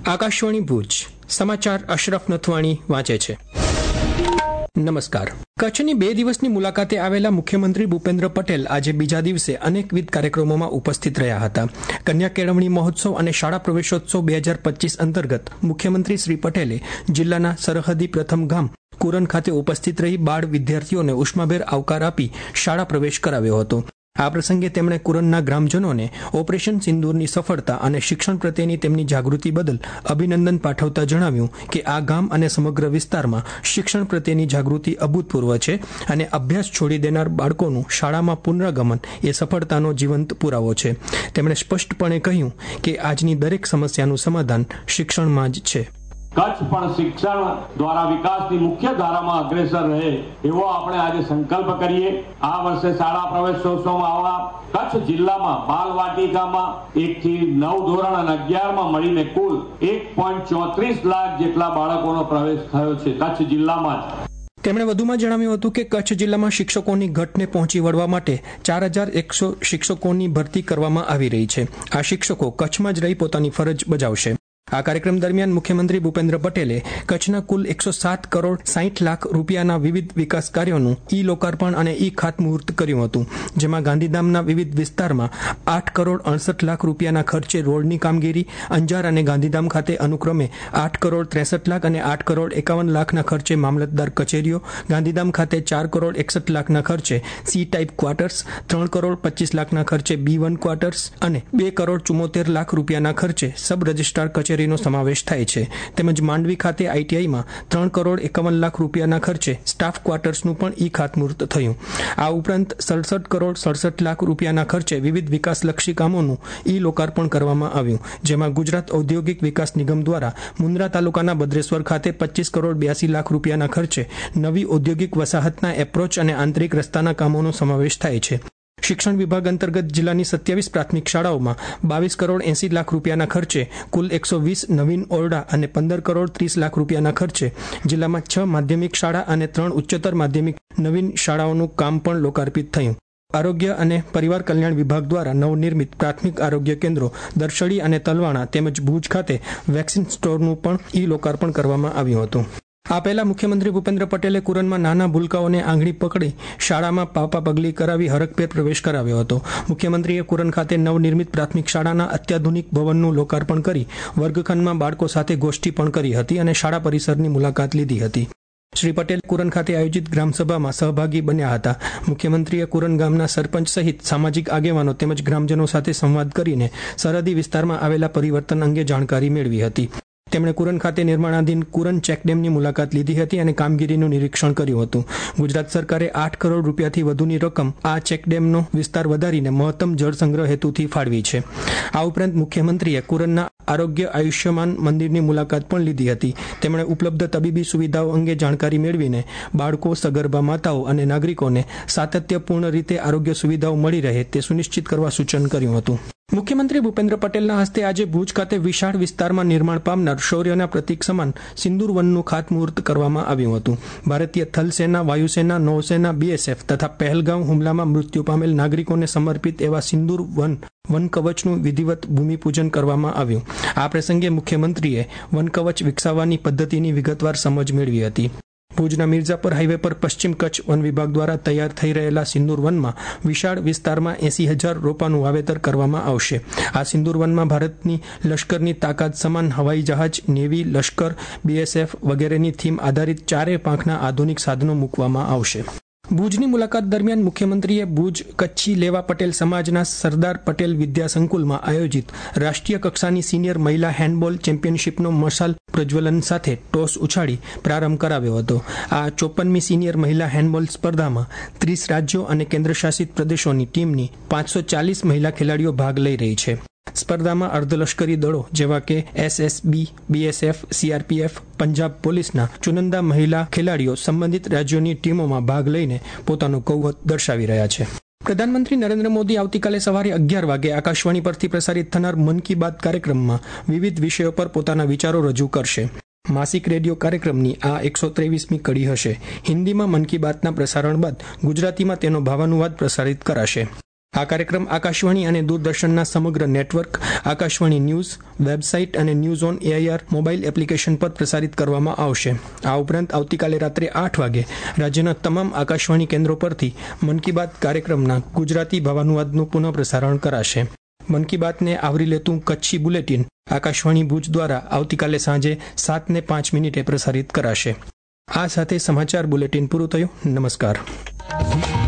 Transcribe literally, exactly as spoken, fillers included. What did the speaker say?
આકાશવાણી ભુજ સમાચાર અશરફ નથવાણી વાંચે છે. નમસ્કાર. કચ્છની બે દિવસની મુલાકાતે આવેલા મુખ્યમંત્રી ભૂપેન્દ્ર પટેલ આજે બીજા દિવસે અનેકવિધ કાર્યક્રમોમાં ઉપસ્થિત રહ્યા હતા. કન્યા કેળવણી મહોત્સવ અને શાળા પ્રવેશોત્સવ બે હજાર પચીસ અંતર્ગત મુખ્યમંત્રી શ્રી પટેલે જિલ્લાના સરહદી પ્રથમ ગામ કુરન ખાતે ઉપસ્થિત રહી બાળ વિદ્યાર્થીઓને ઉષ્માભેર આવકાર આપી શાળા પ્રવેશ કરાવ્યો હતો. આ પ્રસંગે તેમણે કુરનના ગ્રામજનોને ઓપરેશન સિંદૂરની સફળતા અને શિક્ષણ પ્રત્યેની તેમની જાગૃતિ બદલ અભિનંદન પાઠવતા જણાવ્યું કે આ ગામ અને સમગ્ર વિસ્તારમાં શિક્ષણ પ્રત્યેની જાગૃતિ અભૂતપૂર્વ છે અને અભ્યાસ છોડી દેનાર બાળકોનું શાળામાં પુનરાગમન એ સફળતાનો જીવંત પુરાવો છે. તેમણે સ્પષ્ટપણે કહ્યું કે આજની દરેક સમસ્યાનું સમાધાન શિક્ષણમાં જ છે. કચ્છ પણ શિક્ષણ દ્વારા વિકાસની મુખ્ય ધારામાં અગ્રેસર રહે એવો આપણે આજે સંકલ્પ કરીએ. આ વર્ષે શાળા પ્રવેશોત્સવમાં આવા કચ્છ જિલ્લામાં બાલવાટિકામાં એક થી નવ ધોરણ અને અગિયારમાં મળીને કુલ એક પોઈન્ટ ચોત્રીસ લાખ જેટલા બાળકોનો પ્રવેશ થયો છે કચ્છ જિલ્લામાં જ. તેમણે વધુમાં જણાવ્યું હતું કે કચ્છ જિલ્લામાં શિક્ષકોની ઘટને પહોંચી વળવા માટે ચાર હજાર એકસો શિક્ષકોની ભરતી કરવામાં આવી રહી છે. આ શિક્ષકો કચ્છમાં જ રહી પોતાની ફરજ બજાવશે. આ કાર્યક્રમ દરમિયાન મુખ્યમંત્રી ભૂપેન્દ્ર પટેલે કચ્છના કુલ એકસો સાત કરોડ સાહીઠ લાખ રૂપિયાના વિવિધ વિકાસ કાર્યોનું ઈ લોકાર્પણ અને ઈ ખાતમુહૂર્ત કર્યું હતું, જેમાં ગાંધીધામના વિવિધ વિસ્તારમાં આઠ કરોડ અડસઠ લાખ રૂપિયાના ખર્ચે રોડની કામગીરી, અંજાર અને ગાંધીધામ ખાતે અનુક્રમે આઠ કરોડ ત્રેસઠ લાખ અને આઠ કરોડ એકાવન લાખના ખર્ચે મામલતદાર કચેરીઓ, ગાંધીધામ ખાતે ચાર કરોડ એકસઠ લાખના ખર્ચે સી ટાઈપ ક્વાર્ટર્સ, ત્રણ કરોડ પચીસ લાખના ખર્ચે બી વન ક્વાર્ટર્સ અને બે કરોડ ચુમ્મોતેર લાખ રૂપિયાના ખર્ચે સબ રજિસ્ટ્રાર કચેરી નો સમાવેશ થાય છે. તેમજ માંડવી ખાતે આઈટીઆઈમાં ત્રણ કરોડ એકાવન લાખ રૂપિયાના ખર્ચે સ્ટાફ ક્વાર્ટર્સનું પણ ઈ ખાતમુહૂર્ત થયું. આ ઉપરાંત સડસઠ કરોડ સડસઠ લાખ રૂપિયાના ખર્ચે વિવિધ વિકાસલક્ષી કામોનું ઈ લોકાર્પણ કરવામાં આવ્યું, જેમાં ગુજરાત ઔદ્યોગિક વિકાસ નિગમ દ્વારા મુન્દ્રા તાલુકાના બદ્રેશ્વર ખાતે પચીસ કરોડ બ્યાસી લાખ રૂપિયાના ખર્ચે નવી ઔદ્યોગિક વસાહતના એપ્રોચ અને આંતરિક રસ્તાના કામોનો સમાવેશ થાય છે. શિક્ષણ વિભાગ અંતર્ગત જિલ્લાની સત્યાવીસ પ્રાથમિક શાળાઓમાં બાવીસ કરોડ એસી લાખ રૂપિયાના ખર્ચે કુલ એકસો વીસ નવીન ઓરડા અને પંદર કરોડ ત્રીસ લાખ રૂપિયાના ખર્ચે જિલ્લામાં છ માધ્યમિક શાળા અને ત્રણ ઉચ્ચતર માધ્યમિક નવીન શાળાઓનું કામ પણ લોકાર્પિત થયું. આરોગ્ય અને પરિવાર કલ્યાણ વિભાગ દ્વારા નવનિર્મિત પ્રાથમિક આરોગ્ય કેન્દ્રો દરશડી અને તલવાણા તેમજ ભુજ ખાતે વેક્સિન સ્ટોરનું પણ ઈ લોકાર્પણ કરવામાં આવ્યું હતું. આ પહેલા મુખ્યમંત્રી ભૂપેન્દ્ર પટેલે કુરનમાં નાના ભૂલકાઓને આંગળી પકડી શાળામાં પાપા પગલી કરાવી હરખભેર પ્રવેશ કરાવ્યો હતો. મુખ્યમંત્રીએ કુરન ખાતે નવનિર્મિત પ્રાથમિક શાળાના અત્યાધુનિક ભવનનું લોકાર્પણ કરી વર્ગખંડમાં બાળકો સાથે ગોષ્ઠી પણ કરી હતી અને શાળા પરિસરની મુલાકાત લીધી હતી. શ્રી પટેલ કુરન ખાતે આયોજિત ગ્રામસભામાં સહભાગી બન્યા હતા. મુખ્યમંત્રીએ કુરન ગામના સરપંચ સહિત સામાજિક આગેવાનો તેમજ ગ્રામજનો સાથે સંવાદ કરીને સરહદી વિસ્તારમાં આવેલા પરિવર્તન અંગે જાણકારી મેળવી હતી. તેમણે કુરન ખાતે નિર્માણાધીન કુરન ચેકડેમની મુલાકાત લીધી હતી અને કામગીરીનું નિરીક્ષણ કર્યું હતું. ગુજરાત સરકારે આઠ કરોડ રૂપિયાથી વધુની રકમ આ ચેકડેમનો વિસ્તાર વધારીને મહત્તમ જળ સંગ્રહ હેતુથી ફાળવી છે. આ ઉપરાંત મુખ્યમંત્રીએ કુરનના આરોગ્ય આયુષ્યમાન મંદિરની મુલાકાત પણ લીધી હતી. તેમણે ઉપલબ્ધ તબીબી સુવિધાઓ અંગે જાણકારી મેળવીને બાળકો, સગર્ભા માતાઓ અને નાગરિકોને સાતત્યપૂર્ણ રીતે આરોગ્ય સુવિધાઓ મળી રહે તે સુનિશ્ચિત કરવા સૂચન કર્યું હતું. મુખ્યમંત્રી ભૂપેન્દ્ર પટેલના હસ્તે આજે ભુજ ખાતે વિશાળ વિસ્તારમાં નિર્માણ પામનાર શૌર્યના પ્રતીક સમાન સિંદૂર વનનું ખાતમુહૂર્ત કરવામાં આવ્યું હતું. ભારતીય થલસેના, વાયુસેના, નૌસેના, બીએસએફ તથા પહેલગાંવ હુમલામાં મૃત્યુ પામેલ નાગરિકોને સમર્પિત એવા સિંદૂર વન વન કવચનું વિધિવત ભૂમિપૂજન કરવામાં આવ્યું. આ પ્રસંગે મુખ્યમંત્રીએ વન કવચ વિકસાવવાની પદ્ધતિની વિગતવાર સમજ મેળવી હતી. ભુજના મિર્ઝાપર હાઈવે પર પશ્ચિમ કચ્છ વન વિભાગ દ્વારા તૈયાર થઈ રહેલા સિંદૂર વનમાં વિશાળ વિસ્તારમાં એસી હજાર રોપાનું વાવેતર કરવામાં આવશે. આ સિંદૂર વનમાં ભારતની લશ્કરની તાકાત સમાન હવાઈ જહાજ, નેવી, લશ્કર, બીએસએફ વગેરેની થીમ આધારિત ચારે પાંખના આધુનિક સાધનો મૂકવામાં આવશે. ભુજની મુલાકાત દરમિયાન મુખ્યમંત્રીએ ભુજ કચ્છી લેવા પટેલ સમાજના સરદાર પટેલ વિદ્યા સંકુલમાં આયોજિત રાષ્ટ્રીય કક્ષાની સિનિયર મહિલા હેન્ડબોલ ચેમ્પિયનશીપનો મશાલ પ્રજ્વલન સાથે ટોસ ઉછાળી પ્રારંભ કરાવ્યો હતો. આ ચોપનમી સિનિયર મહિલા હેન્ડબોલ સ્પર્ધામાં ત્રીસ રાજ્યો અને કેન્દ્રશાસિત પ્રદેશોની ટીમની પાંચસો ચાલીસ મહિલા ખેલાડીઓ ભાગ લઈ રહી છે. સ્પર્ધામાં અર્ધલશ્કરી દળો જેવા કે એસએસબી, બીએસએફ, સીઆરપીએફ, પંજાબ પોલીસના ચુનંદા મહિલા ખેલાડીઓ સંબંધિત રાજ્યોની ટીમોમાં ભાગ લઈને પોતાનો કૌવત દર્શાવી રહ્યા છે. પ્રધાનમંત્રી નરેન્દ્ર મોદી આવતીકાલે સવારે અગિયાર વાગે આકાશવાણી પરથી પ્રસારિત થનાર મન કી બાત કાર્યક્રમમાં વિવિધ વિષયો પર પોતાના વિચારો રજૂ કરશે. માસિક રેડિયો કાર્યક્રમની આ એકસો ત્રેવીસમી કડી હશે. હિન્દીમાં મન કી બાતના પ્રસારણ બાદ ગુજરાતીમાં તેનો ભાવાનુવાદ પ્રસારિત કરાશે. આ કાર્યક્રમ આકાશવાણી અને દૂરદર્શનના સમગ્ર નેટવર્ક, આકાશવાણી ન્યૂઝ, વેબસાઇટ અને news on AIR mobile application પર પ્રસારિત કરવામાં આવશે. આ ઉપરાંત આવતીકાલે રાત્રે આઠ વાગે રાજ્યના તમામ આકાશવાણી કેન્દ્રો પરથી મન કી બાત કાર્યક્રમના ગુજરાતી ભાવાનુવાદનું પુનઃ પ્રસારણ કરાશે. મન કી બાતને આવરી લેતું કચ્છી બુલેટિન આકાશવાણી ભુજ દ્વારા આવતીકાલે સાંજે સાત ને પાંચ મિનિટે પ્રસારિત કરાશે. આ સાથે સમાચાર બુલેટિન પૂરું થયું. નમસ્કાર.